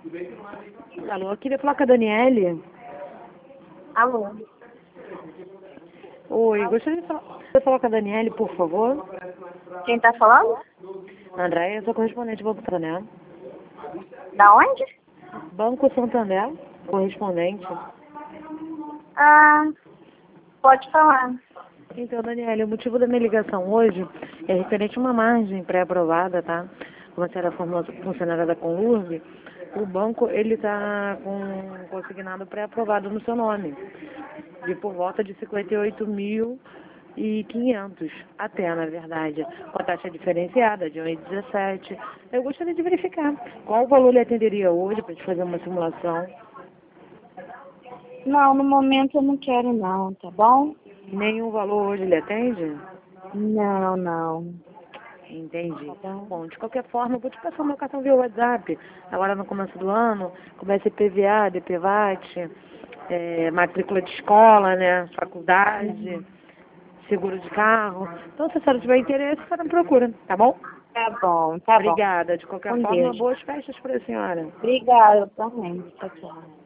Alô, eu queria falar com a Daniele. Alô? Oi, gostaria de falar com a Daniele, por favor. Quem tá falando? Andréia, eu sou correspondente do Banco Santander. Da onde? Banco Santander, correspondente. Ah, pode falar. Então, Daniele, o motivo da minha ligação hoje é referente a uma margem pré-aprovada, tá? Como você era funcionária da Conurb, o banco, ele está com consignado pré-aprovado no seu nome, de por volta de 58.500, até, na verdade, com a taxa diferenciada de 1,17. Eu gostaria de verificar qual valor ele atenderia hoje para a gente fazer uma simulação. Não, no momento eu não quero não, tá bom? Nenhum valor hoje ele atende? Não, não. Entendi. Tá bom? Bom, de qualquer forma, eu vou te passar o meu cartão via WhatsApp. Agora no começo do ano, começa IPVA, DPVAT, matrícula de escola, né? Faculdade, seguro de carro. Então, se a senhora tiver interesse, a senhora me procura, tá bom? Tá bom, tá bom. Obrigada. De qualquer Com forma, Deus. boas festas para a senhora. Obrigada também. Tchau, tchau.